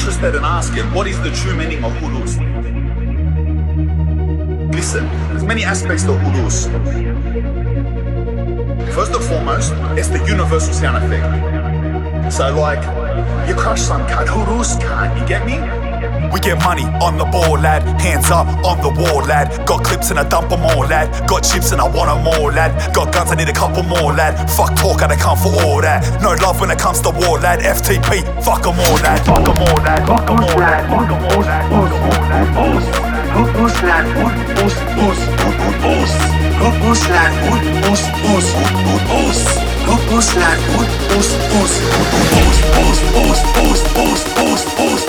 interested in asking, what is the true meaning of Hudus? Listen, there's many aspects to Hudus. First and foremost, it's the universal sound effect. So like, you crush some cut, Hudus can't, you get me? We get money on the board, lad. Hands up on the wall, lad. Got clips and I dump them all, lad. Got chips and I want them more, lad. Got guns, I need a couple more, lad. Fuck talk, I come for all that. No love when it comes to war, lad. FTP, fuck them all, lad. Fuck them all, lad. Fuck them all, lad. Fuck them all, lad. Fuck them all, lad. Hudus, lad. Hudus, hudus, hudus. Hudus, lad. Hudus, hudus, hudus. Hudus, lad. Hudus, hudus, hudus. Hudus, hudus, hudus, hudus, hudus, hudus.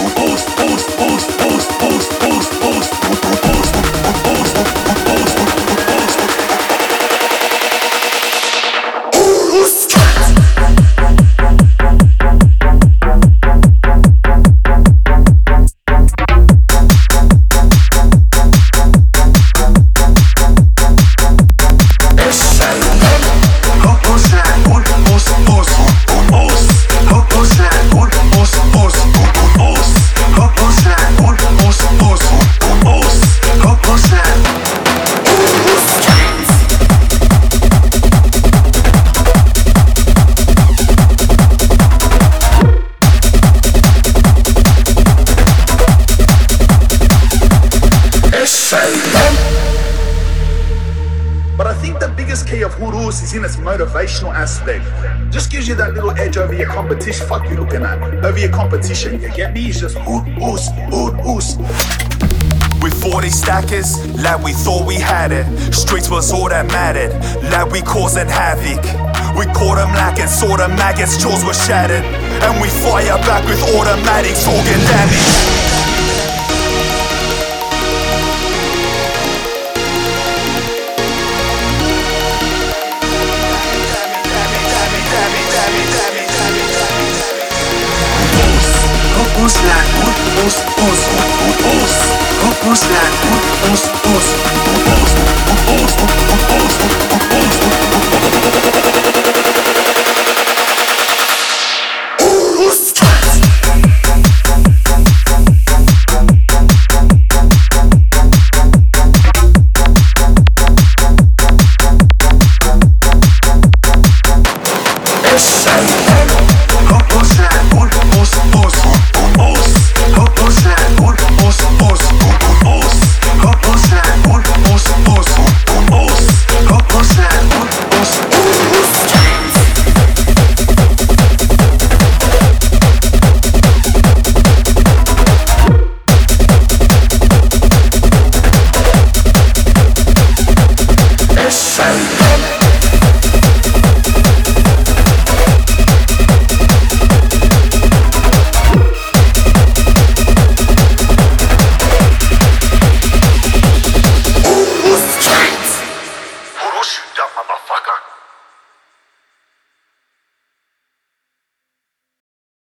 But I think the biggest key of Hudus is in its motivational aspect. Just gives you that little edge over your competition. Fuck you looking at? Over your competition, you get me? It's just Hudus, Hudus. With 40 stackers, lad, we thought we had it. Streets was all that mattered, lad, we causing havoc. We caught them lacking, saw the maggots, jaws were shattered. And we fire back with automatics, organ damage. Hudus, lad. Hudus, hudus, hudus. Hudus, lad. Hudus, hudus, hudus. Hudus, hudus, hudus, hudus.